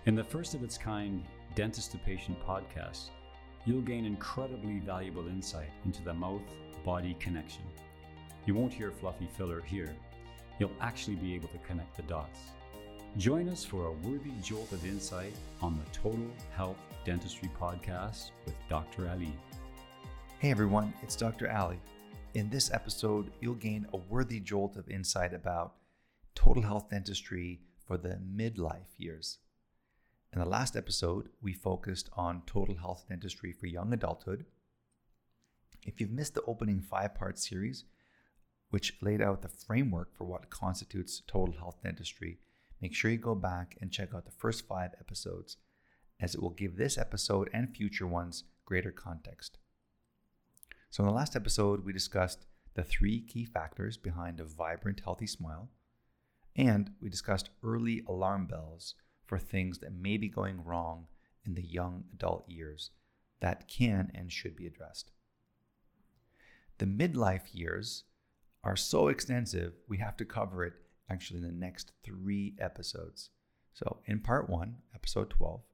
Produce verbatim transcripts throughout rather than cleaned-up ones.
In the first of its kind Dentist to Patient podcast, you'll gain incredibly valuable insight into the mouth-body connection. You won't hear fluffy filler here. You'll actually be able to connect the dots. Join us for a worthy jolt of insight on the Total Health Dentistry podcast with Doctor Ali. Hey everyone, it's Doctor Ali. In this episode, you'll gain a worthy jolt of insight about total health dentistry for the midlife years. In the last episode, we focused on total health dentistry for young adulthood. If you've missed the opening five-part series, which laid out the framework for what constitutes total health dentistry, make sure you go back and check out the first five episodes, as it will give this episode and future ones greater context. So in the last episode, we discussed the three key factors behind a vibrant, healthy smile, and we discussed early alarm bells for things that may be going wrong in the young adult years that can and should be addressed. The midlife years are so extensive, we have to cover it actually in the next three episodes. So in part one, episode twelve,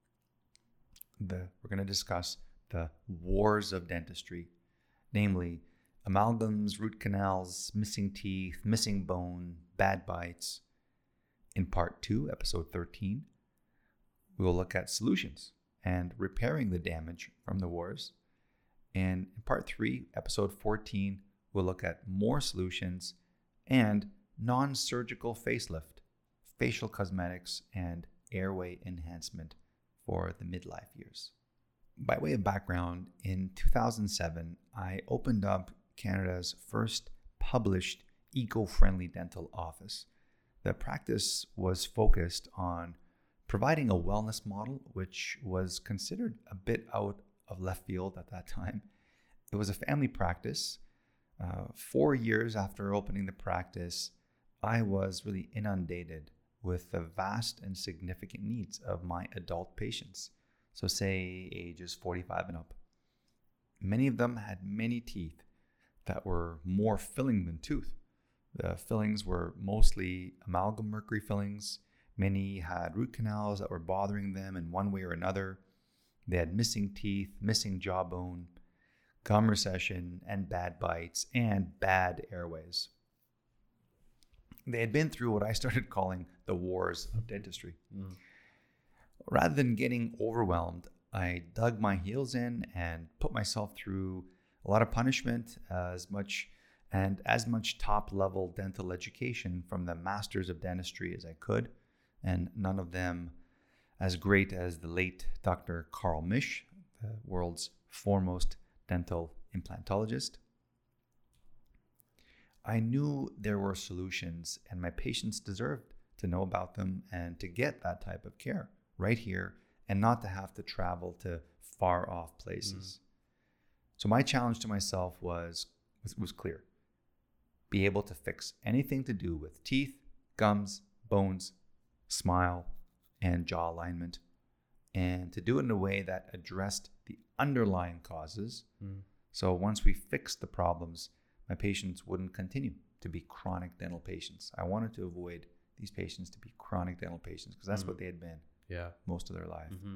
the, we're going to discuss the wars of dentistry, namely amalgams, root canals, missing teeth, missing bone, bad bites. In part two, episode thirteen, we will look at solutions and repairing the damage from the wars. And in part three, episode fourteen, we'll look at more solutions and non-surgical facelift, facial cosmetics, and airway enhancement for the midlife years. By way of background, in two thousand seven, I opened up Canada's first published eco-friendly dental office. The practice was focused on providing a wellness model, which was considered a bit out of left field at that time. It was a family practice. Uh, four years after opening the practice, I was really inundated with the vast and significant needs of my adult patients. So say ages forty-five and up. Many of them had many teeth that were more filling than tooth. The fillings were mostly amalgam mercury fillings. Many had root canals that were bothering them in one way or another. They had missing teeth, missing jawbone, gum recession, and bad bites, and bad airways. They had been through what I started calling the wars of dentistry. Mm. Rather than getting overwhelmed, I dug my heels in and put myself through a lot of punishment, uh, as much and as much top-level dental education from the masters of dentistry as I could, and none of them as great as the late Doctor Carl Misch, the world's foremost dental implantologist. I knew there were solutions, and my patients deserved to know about them and to get that type of care right here and not to have to travel to far-off places. Mm. So my challenge to myself was, was, was clear. Be able to fix anything to do with teeth, gums, bones, smile, and jaw alignment, and to do it in a way that addressed the underlying causes. Mm. So once we fixed the problems, my patients wouldn't continue to be chronic dental patients. I wanted to avoid these patients to be chronic dental patients because that's mm. what they had been yeah. most of their life. Mm-hmm.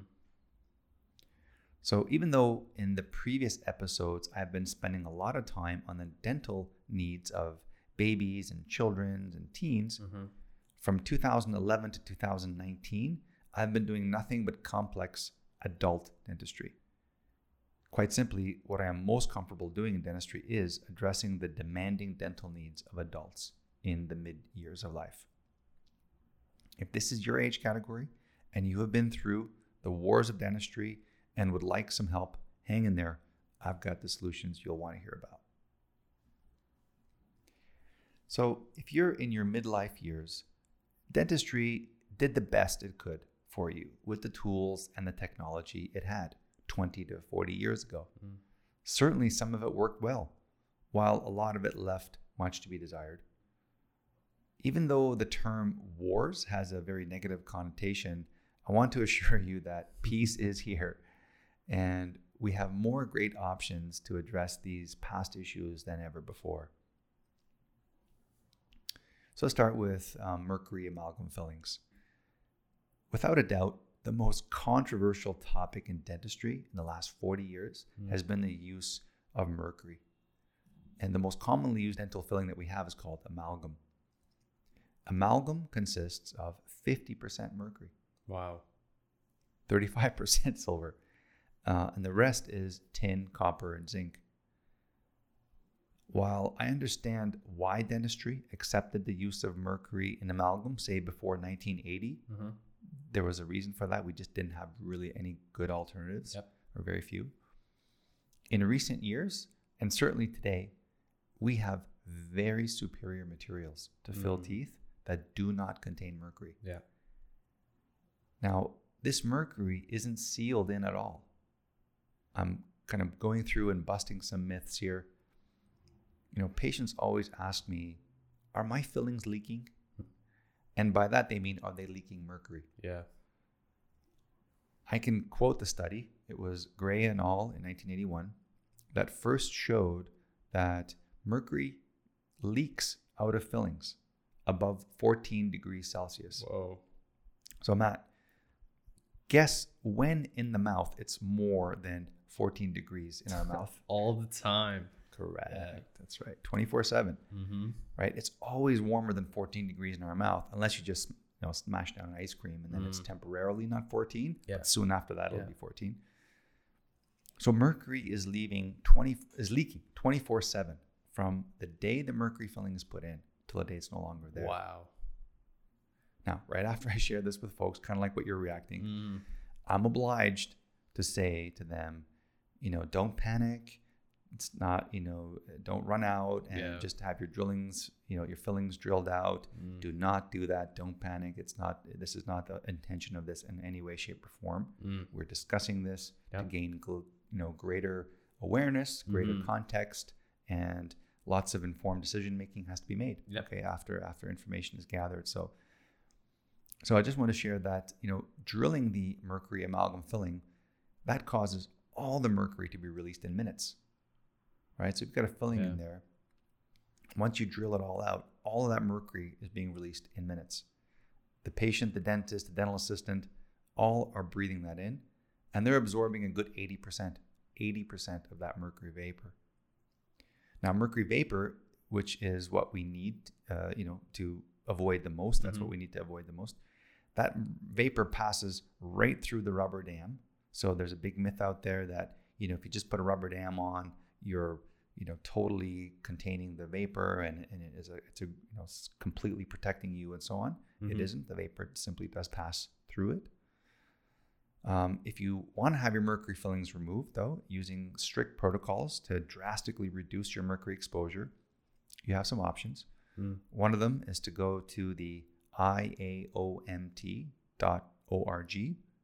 So even though in the previous episodes, I've been spending a lot of time on the dental needs of babies and children and teens, mm-hmm. from two thousand eleven to two thousand nineteen, I've been doing nothing but complex adult dentistry. Quite simply, what I am most comfortable doing in dentistry is addressing the demanding dental needs of adults in the mid years of life. If this is your age category and you have been through the wars of dentistry and would like some help, hang in there. I've got the solutions you'll want to hear about. So if you're in your midlife years, dentistry did the best it could for you with the tools and the technology it had twenty to forty years ago. Mm. Certainly some of it worked well, while a lot of it left much to be desired. Even though the term wars has a very negative connotation, I want to assure you that peace is here, and we have more great options to address these past issues than ever before. So let's start with um, mercury amalgam fillings. Without a doubt, the most controversial topic in dentistry in the last forty years mm. has been the use of mercury. And the most commonly used dental filling that we have is called amalgam. Amalgam consists of fifty percent mercury. Wow. thirty-five percent silver. Uh, and the rest is tin, copper, and zinc. While I understand why dentistry accepted the use of mercury in amalgam, say before nineteen eighty, mm-hmm. there was a reason for that. We just didn't have really any good alternatives, yep. or very few. In recent years, and certainly today, we have very superior materials to mm. fill teeth that do not contain mercury. Yeah. Now, this mercury isn't sealed in at all. I'm kind of going through and busting some myths here. You know, patients always ask me, are my fillings leaking? And by that, they mean, are they leaking mercury? Yeah. I can quote the study. It was Gray et al. In nineteen eighty-one that first showed that mercury leaks out of fillings above fourteen degrees Celsius. Whoa. So Matt, guess when in the mouth it's more than fourteen degrees in our mouth? All the time. Correct. Yeah. That's right. twenty-four seven. Mm-hmm. Right? It's always warmer than fourteen degrees in our mouth, unless you just, you know, smash down ice cream and then mm. it's temporarily not fourteen. Yeah. But soon after that, yeah. it'll be fourteen. So mercury is leaving twenty is leaking twenty-four seven from the day the mercury filling is put in till the day it's no longer there. Wow. Now, right after I share this with folks, kind of like what you're reacting, mm. I'm obliged to say to them, you know, don't panic. It's not, you know, don't run out and yeah. just have your drillings, you know, your fillings drilled out. Mm. Do not do that. Don't panic. It's not, this is not the intention of this in any way, shape, or form. Mm. We're discussing this yep. to gain, you know, greater awareness, greater mm-hmm. context, and lots of informed decision making has to be made. Yep. Okay, after after information is gathered. So, so I just want to share that, you know, drilling the mercury amalgam filling, that causes all the mercury to be released in minutes. Right, so you've got a filling yeah. in there. Once you drill it all out, all of that mercury is being released in minutes. The patient, the dentist, the dental assistant, all are breathing that in, and they're absorbing a good eighty percent, eighty percent of that mercury vapor. Now, mercury vapor, which is what we need, uh, you know, to avoid the most. That's mm-hmm. what we need to avoid the most. That vapor passes right through the rubber dam. So there's a big myth out there that, you know, if you just put a rubber dam on, you're, you know, totally containing the vapor and, and it is a, it's a, you know, it's completely protecting you and so on. Mm-hmm. It isn't. The vapor simply does pass through it. Um, if you want to have your mercury fillings removed, though, using strict protocols to drastically reduce your mercury exposure, you have some options. Mm. One of them is to go to the I A O M T dot org,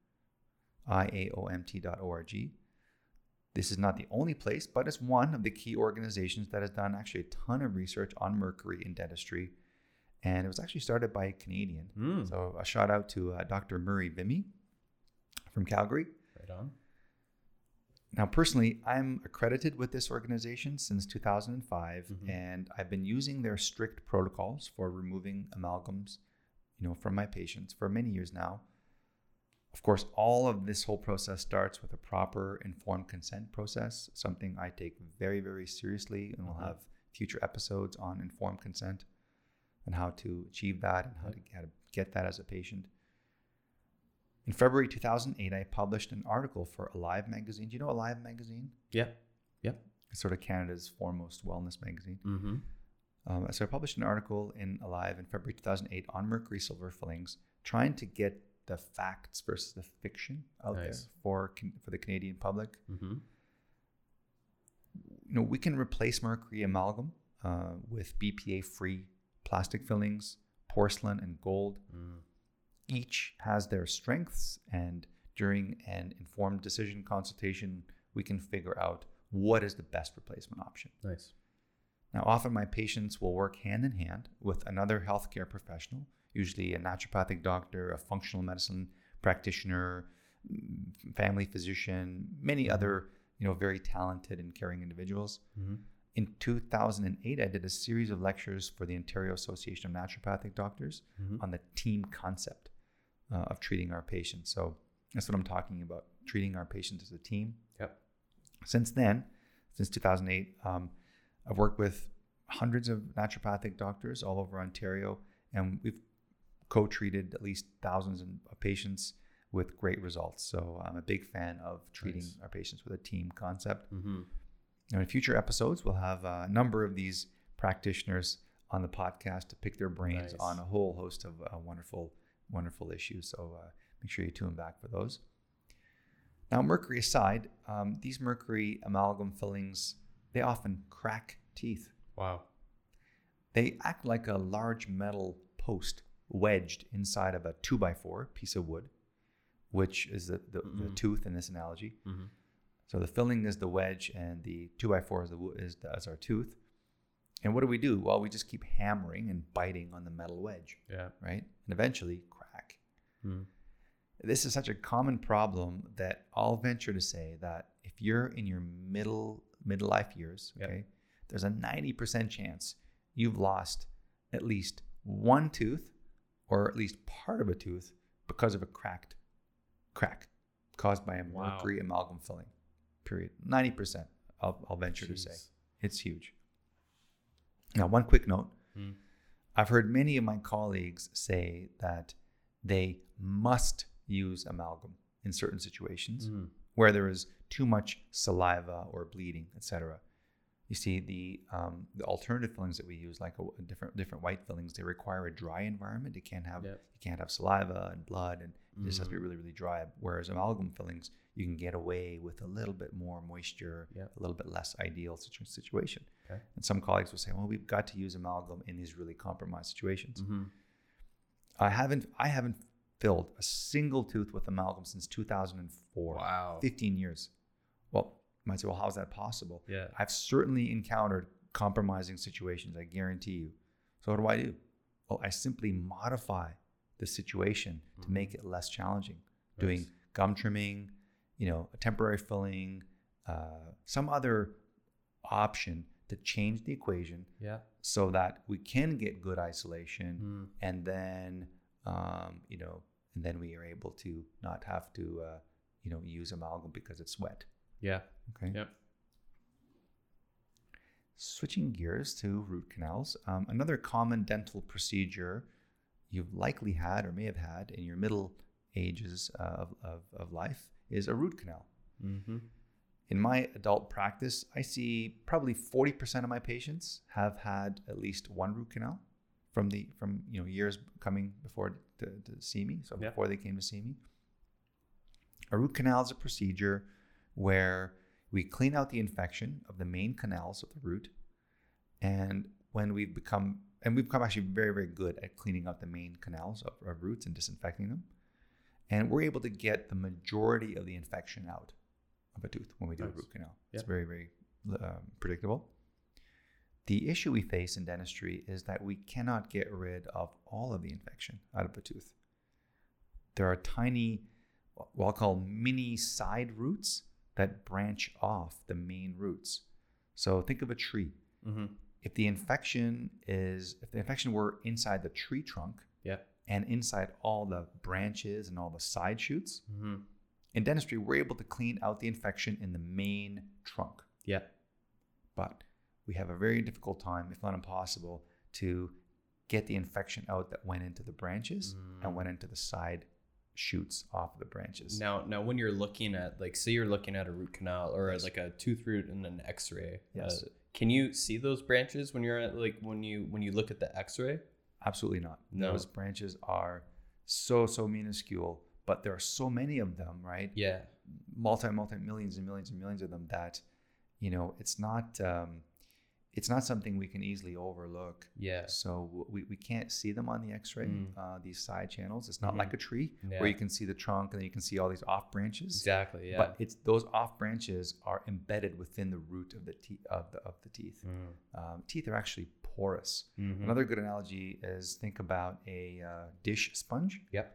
I A O M T dot org. This is not the only place, but it's one of the key organizations that has done actually a ton of research on mercury in dentistry. And it was actually started by a Canadian. Mm. So a shout out to uh, Doctor Murray Vimy from Calgary. Right on. Now, personally, I'm accredited with this organization since two thousand five, mm-hmm. and I've been using their strict protocols for removing amalgams, you know, from my patients for many years now. Of course, all of this whole process starts with a proper informed consent process, something I take very, very seriously, and we'll have future episodes on informed consent and how to achieve that and how to, how to get that as a patient. In February two thousand eight, I published an article for Alive magazine. Do you know Alive magazine? Yeah. Yep. It's sort of Canada's foremost wellness magazine. Mm-hmm. Um, so I published an article in Alive in February two thousand eight on mercury silver fillings, trying to get the facts versus the fiction out nice. there for for the Canadian public. Mm-hmm. You know, we can replace mercury amalgam uh, with B P A-free plastic fillings, porcelain, and gold. Mm. Each has their strengths, and during an informed decision consultation, we can figure out what is the best replacement option. Nice. Now, often my patients will work hand in hand with another healthcare professional, usually a naturopathic doctor, a functional medicine practitioner, family physician, many mm-hmm. other, you know, very talented and caring individuals. Mm-hmm. In two thousand eight, I did a series of lectures for the Ontario Association of Naturopathic Doctors mm-hmm. on the team concept uh, of treating our patients. So That's what I'm talking about, treating our patients as a team. Yep. Since then, since two thousand eight, um, I've worked with hundreds of naturopathic doctors all over Ontario, and we've co-treated at least thousands of patients with great results. So I'm a big fan of treating Nice. our patients with a team concept. Mm-hmm. And in future episodes, we'll have a number of these practitioners on the podcast to pick their brains Nice. on a whole host of uh, wonderful, wonderful issues. So uh, make sure you tune back for those. Now, mercury aside, um, these mercury amalgam fillings, they often crack teeth. Wow. They act like a large metal post wedged inside of a two by four piece of wood, which is the, the, the Mm-mm. tooth in this analogy. Mm-hmm. So the filling is the wedge and the two by four is, the, wo- is, the, is our tooth. And what do we do? Well, we just keep hammering and biting on the metal wedge, Yeah. right? And eventually crack. Mm. This is such a common problem that I'll venture to say that if you're in your middle midlife years, Yep. okay, there's a ninety percent chance you've lost at least one tooth or at least part of a tooth because of a cracked crack caused by a Wow. mercury amalgam filling, period. ninety percent, I'll, I'll venture to say. Jeez. It's huge. Now, one quick note. Mm. I've heard many of my colleagues say that they must use amalgam in certain situations Mm. where there is too much saliva or bleeding, et cetera. You see, the um, the alternative fillings that we use, like a, a different different white fillings, they require a dry environment. It can't have Yep. you can't have saliva and blood, and it just has to be Mhm. really really dry. Whereas amalgam fillings, you can get away with a little bit more moisture, Yep. a little bit less ideal situ- situation. Okay. And some colleagues will say, well, we've got to use amalgam in these really compromised situations. Mm-hmm. I haven't I haven't filled a single tooth with amalgam since two thousand four. Wow. fifteen years. Well, you might say, well, how's that possible? Yeah. I've certainly encountered compromising situations, I guarantee you. So what do I do? Well, I simply modify the situation to Mhm. make it less challenging. Nice. Doing gum trimming, you know, a temporary filling, uh, some other option to change the equation Yeah. so that we can get good isolation, Mm. and then um, you know, and then we are able to not have to uh, you know, use amalgam because it's wet. Yeah. Okay. Yep. Switching gears to root canals, um, another common dental procedure you've likely had or may have had in your middle ages uh, of, of, of life is a root canal. Mm-hmm. In my adult practice, I see probably forty percent of my patients have had at least one root canal from the from you know years coming before to, to see me. So Yeah. before they came to see me, a root canal is a procedure where we clean out the infection of the main canals of the root, and when we've become and we've become actually very very good at cleaning out the main canals of, of roots and disinfecting them, and we're able to get the majority of the infection out of a tooth when we do Nice. a root canal. Yeah. It's very, very um, predictable. The issue we face in dentistry is that we cannot get rid of all of the infection out of a tooth. There are tiny, what I'll call mini side roots that branch off the main roots. So think of a tree. Mm-hmm. If the infection is, if the infection were inside the tree trunk Yeah. and inside all the branches and all the side shoots, Mm-hmm. in dentistry, we're able to clean out the infection in the main trunk. Yeah. But we have a very difficult time, if not impossible, to get the infection out that went into the branches Mm. and went into the side shoots off of the branches. Now, now, when you're looking at, like, say you're looking at a root canal or Yes. like a tooth root and an X-ray. Yes. Uh, can you see those branches when you're at, like, when you when you look at the X-ray? Absolutely not. No. Those branches are so, so minuscule, but there are so many of them, right? Yeah. Multi, multi millions and millions and millions of them that, you know, it's not, um, it's not something we can easily overlook. Yeah. So we, we can't see them on the X-ray, Mm. uh, these side channels. It's not Mhm. like a tree Yeah. where you can see the trunk and then you can see all these off branches. Exactly. Yeah. But it's those off branches are embedded within the root of the teeth of the of the teeth. Mm. Um, teeth are actually porous. Mhm. Another good analogy is think about a uh, dish sponge. Yep.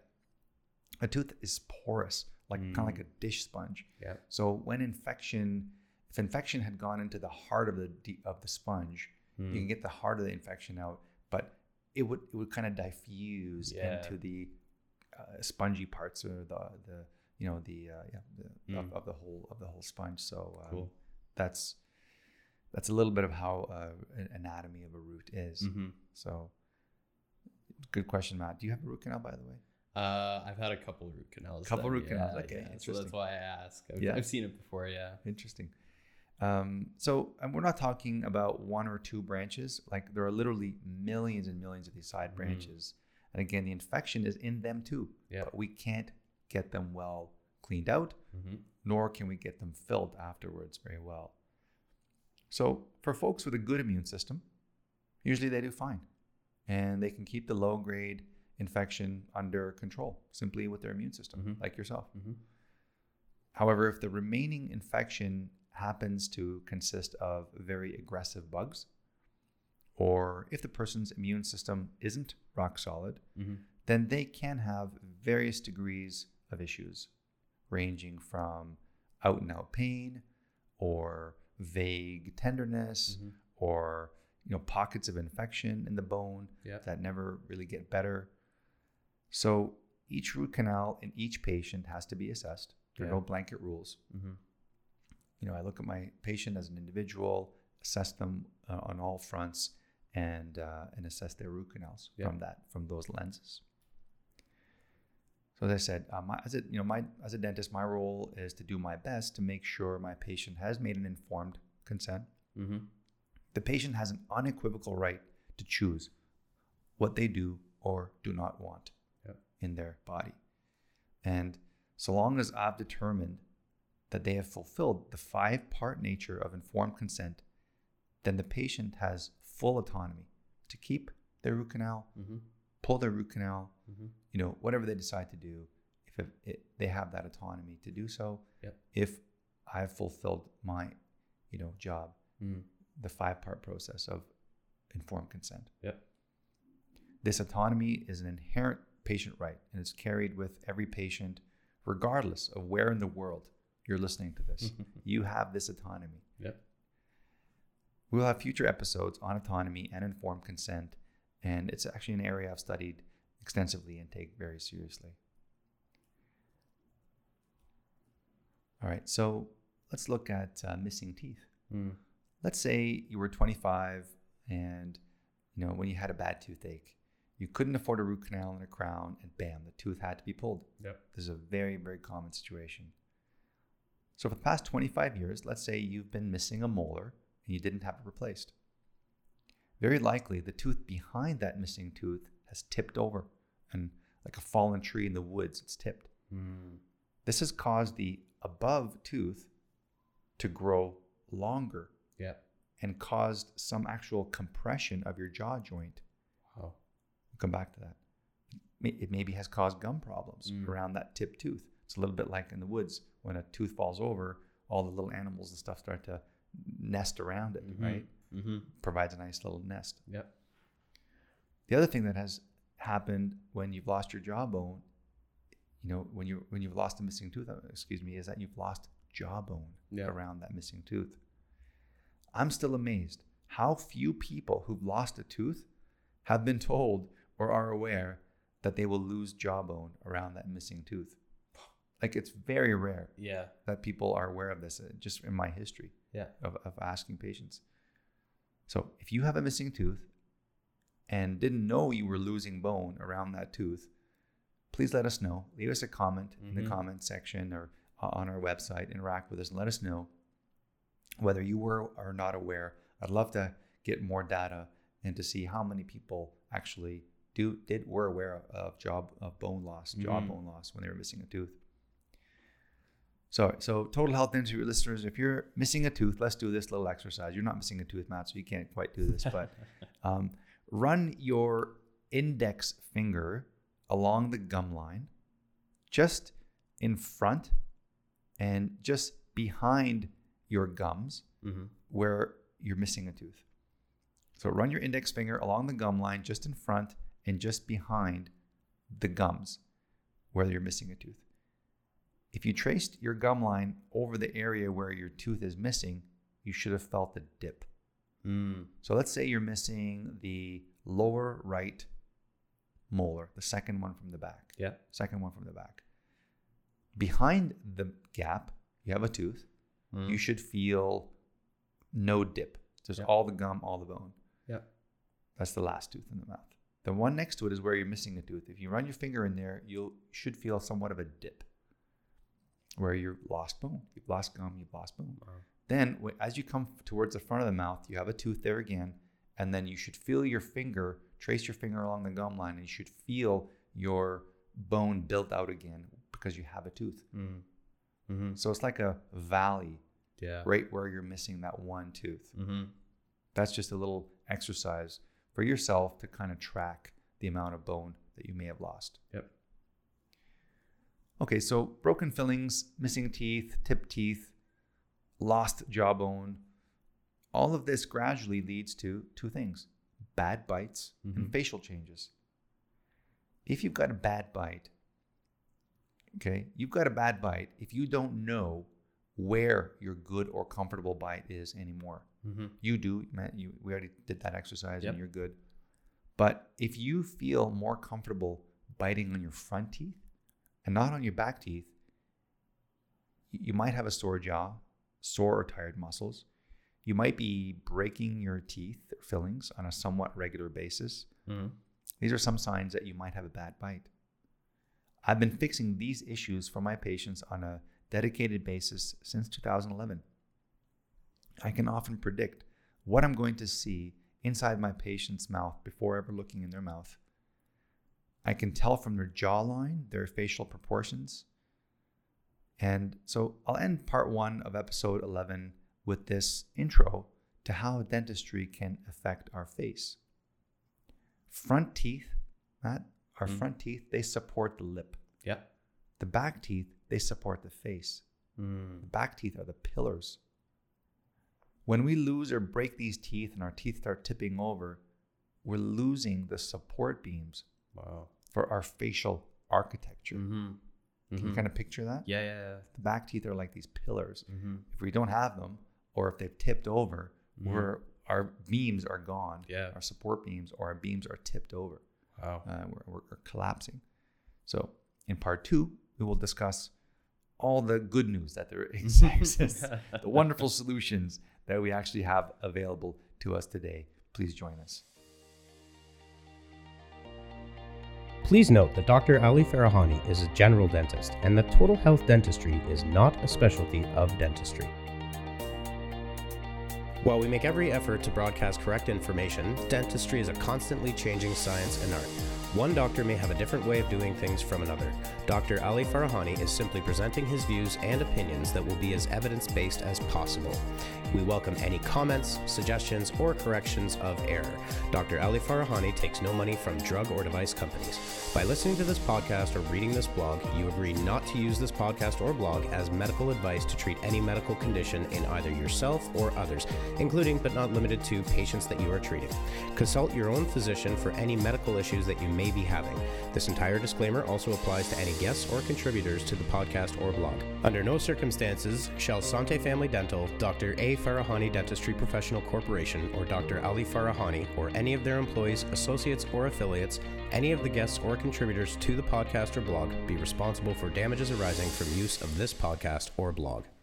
A tooth is porous, like Mm. kind of like a dish sponge. Yep. So when infection, if infection had gone into the heart of the de- of the sponge, Mm. you can get the heart of the infection out, but it would it would kind of diffuse Yeah. into the uh, spongy parts or the the you know, the uh, yeah the, Mm. of, of the whole of the whole sponge. So um, Cool. that's that's a little bit of how uh, an anatomy of a root is. Mm-hmm. So good question, Matt. Do you have a root canal, by the way? Uh, I've had a couple root canals. Couple done, root canals, yeah, okay, yeah. So interesting. that's why I ask. I've, Yeah. I've seen it before. Yeah. Interesting. Um, so and we're not talking about one or two branches. Like there are literally millions and millions of these side Mhm. branches. And again, the infection is in them too. Yeah. But we can't get them well cleaned out, Mm-hmm. nor can we get them filled afterwards very well. So for folks with a good immune system, usually they do fine. And they can keep the low grade infection under control simply with their immune system, Mhm. like yourself. Mm-hmm. However, if the remaining infection happens to consist of very aggressive bugs, or if the person's immune system isn't rock solid, Mm-hmm. then they can have various degrees of issues, ranging from out and out pain, or vague tenderness, Mm-hmm. or you know pockets of infection in the bone Yeah. that never really get better. So each root canal in each patient has to be assessed. There are Yeah. no blanket rules. Mm-hmm. You know, I look at my patient as an individual, assess them uh, on all fronts, and uh, and assess their root canals Yeah. from that from those lenses. So as I said, uh, my, as a you know my as a dentist, my role is to do my best to make sure my patient has made an informed consent. Mm-hmm. The patient has an unequivocal right to choose what they do or do not want Yep. in their body. And so long as I've determined that they have fulfilled the five-part nature of informed consent, then the patient has full autonomy to keep their root canal, Mm-hmm. pull their root canal, Mm-hmm. you know, whatever they decide to do, if it, it, they have that autonomy to do so, Yep. if I've fulfilled my, you know, job, Mm-hmm. the five-part process of informed consent. Yep. This autonomy is an inherent patient right, and it's carried with every patient, regardless of where in the world you're listening to this. You have this autonomy. Yep. We'll have future episodes on autonomy and informed consent, and it's actually an area I've studied extensively and take very seriously. All right, so let's look at uh, missing teeth. Mm. Let's say you were twenty-five and, you know, when you had a bad toothache, you couldn't afford a root canal and a crown, and bam, the tooth had to be pulled. Yep. This is a very, very common situation. So for the past twenty-five years, let's say you've been missing a molar and you didn't have it replaced. Very likely the tooth behind that missing tooth has tipped over, and like a fallen tree in the woods, it's tipped. Mm. This has caused the above tooth to grow longer Yep. and caused some actual compression of your jaw joint. Wow. We'll come back to that. May- It maybe has caused gum problems Mm. around that tipped tooth. It's a little bit like in the woods when a tooth falls over, all the little animals and stuff start to nest around it, Mhm. right? Mm-hmm. Provides a nice little nest. Yep. The other thing that has happened when you've lost your jawbone, you know, when you when you've lost a missing tooth, uh, excuse me, is that you've lost jawbone Yeah. around that missing tooth. I'm still amazed how few people who've lost a tooth have been told or are aware that they will lose jawbone around that missing tooth. Like, it's very rare Yeah. that people are aware of this, uh, just in my history Yeah. of, of asking patients. So if you have a missing tooth and didn't know you were losing bone around that tooth, please let us know. Leave us a comment in Mhm. the comment section or uh, on our website. Interact with us and let us know whether you were or not aware. I'd love to get more data and to see how many people actually do did were aware of, of jaw of bone loss, jaw Mhm. bone loss when they were missing a tooth. So, so Total Health Industry listeners, if you're missing a tooth, let's do this little exercise. You're not missing a tooth, Matt, so you can't quite do this, but um, run your index finger along the gum line, just in front and just behind your gums Mm-hmm. where you're missing a tooth. So run your index finger along the gum line, just in front and just behind the gums where you're missing a tooth. If you traced your gum line over the area where your tooth is missing, you should have felt a dip. Mm. So let's say you're missing the lower right molar, the second one from the back. Yeah. Second one from the back. Behind the gap, you have a tooth. Mm. You should feel no dip. Just Yeah. all the gum, all the bone. Yeah. That's the last tooth in the mouth. The one next to it is where you're missing a tooth. If you run your finger in there, you should feel somewhat of a dip where you've lost bone. You've lost gum, you've lost bone. Wow. Then wh- as you come towards the front of the mouth, you have a tooth there again. And then you should feel your finger, trace your finger along the gum line, and you should feel your bone built out again because you have a tooth. Mm. Mm-hmm. So it's like a valley Yeah. right where you're missing that one tooth. Mm-hmm. That's just a little exercise for yourself to kind of track the amount of bone that you may have lost. Yep. Okay, so broken fillings, missing teeth, tipped teeth, lost jawbone, all of this gradually leads to two things: bad bites Mm-hmm. and facial changes. If you've got a bad bite, okay, you've got a bad bite if you don't know where your good or comfortable bite is anymore. Mm-hmm. You do, man, you, we already did that exercise. Yep. And you're good. But if you feel more comfortable biting on your front teeth and not on your back teeth, you might have a sore jaw, sore or tired muscles. You might be breaking your teeth or fillings on a somewhat regular basis. Mm-hmm. These are some signs that you might have a bad bite. I've been fixing these issues for my patients on a dedicated basis since two thousand eleven. I can often predict what I'm going to see inside my patient's mouth before ever looking in their mouth. I can tell from their jawline, their facial proportions. And so I'll end part one of episode eleven with this intro to how dentistry can affect our face. Front teeth, Matt, our Mm. front teeth, they support the lip. Yeah. The back teeth, they support the face. Mm. The back teeth are the pillars. When we lose or break these teeth and our teeth start tipping over, we're losing the support beams Wow. for our facial architecture. Mm-hmm. Can you kind of picture that? Yeah, yeah, yeah. The back teeth are like these pillars. Mm-hmm. If we don't have them, or if they've tipped over, Mhm. we're, our beams are gone. Yeah. Our support beams or our beams are tipped over. Wow. Uh, we're, we're, we're collapsing. So in part two, we will discuss all the good news that there exists, the wonderful solutions that we actually have available to us today. Please join us. Please note that Doctor Ali Farahani is a general dentist and that total health dentistry is not a specialty of dentistry. While we make every effort to broadcast correct information, dentistry is a constantly changing science and art. One doctor may have a different way of doing things from another. Doctor Ali Farahani is simply presenting his views and opinions that will be as evidence-based as possible. We welcome any comments, suggestions, or corrections of error. Doctor Ali Farahani takes no money from drug or device companies. By listening to this podcast or reading this blog, you agree not to use this podcast or blog as medical advice to treat any medical condition in either yourself or others, including but not limited to patients that you are treating. Consult your own physician for any medical issues that you may be having. This entire disclaimer also applies to any guests or contributors to the podcast or blog. Under no circumstances shall Sante Family Dental, Doctor A. Farahani Dentistry Professional Corporation, or Doctor Ali Farahani, or any of their employees, associates, or affiliates, any of the guests or contributors to the podcast or blog be responsible for damages arising from use of this podcast or blog.